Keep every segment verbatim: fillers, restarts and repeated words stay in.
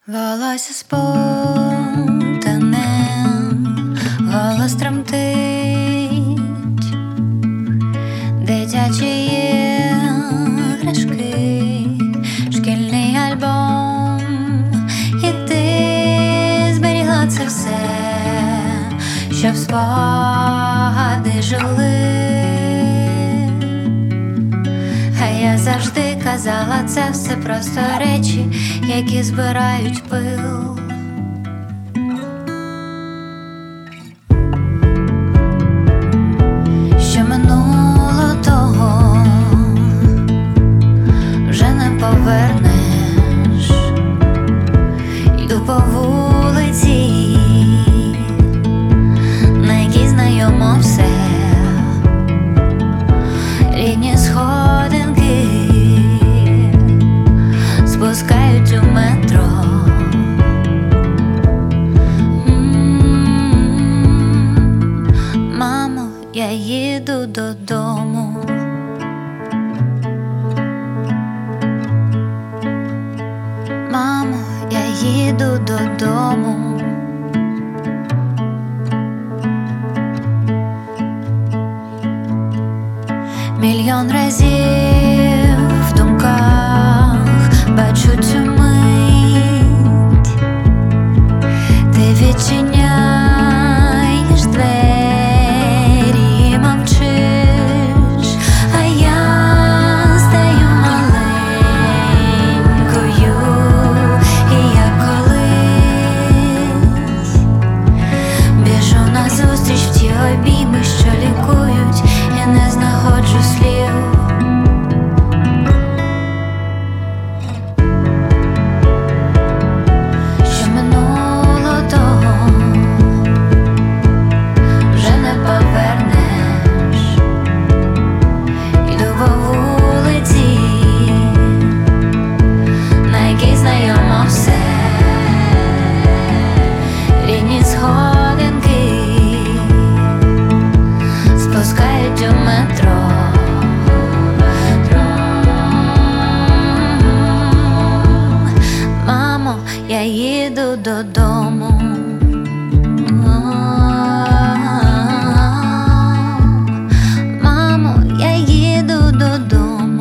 Волосся спутане, голос тремтить, дитячі іграшки, шкільний альбом, і ти зберігла це все, щоб спогади жили. А я завжди казала, це все просто речі, які збирають пил. Що минуло, того вже не повернеш. Йду по вулиці, на якій знайомо все, рідні сходинки спускають у метро. М-м-м, мамо, я їду додому. Мамо, я їду додому. Мільйон разів в думках бачу цю мить. Ти відчиняєш двері і мовчиш, а я стаю маленькою, і я колись біжу назустріч в ті обійми, що лікують, і не знаходжу слів. Що минуло, того вже не повернеш. Йду по вулиці, на якій знайомо все, рідні сходинки спускають у метро. Мамо, я їду додому. Мамо, я їду додому.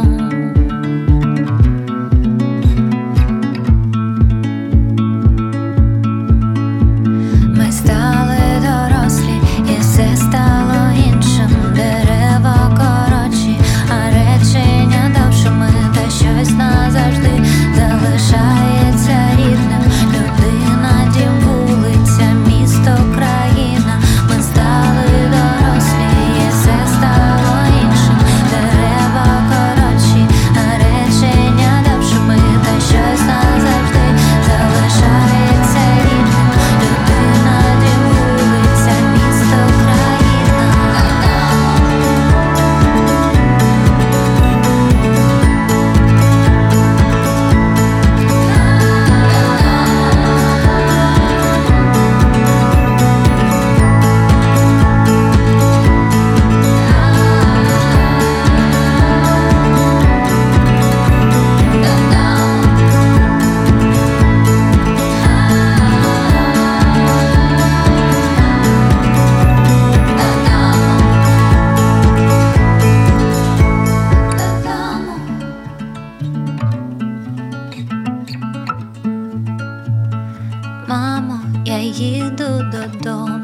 Ми стали дорослі, і все стало іншим. Дерева коротші, а речення довшими, та щось назавжди залишається рівним. Людина, дім, вулиця, місто, країна. Ми стали дорослі, і все стало іншим. Дерева коротші, а речення довшими, та щось назавжди залишається рівним. Людина, дім, вулиця, місто, країна. Мамо, я їду додому.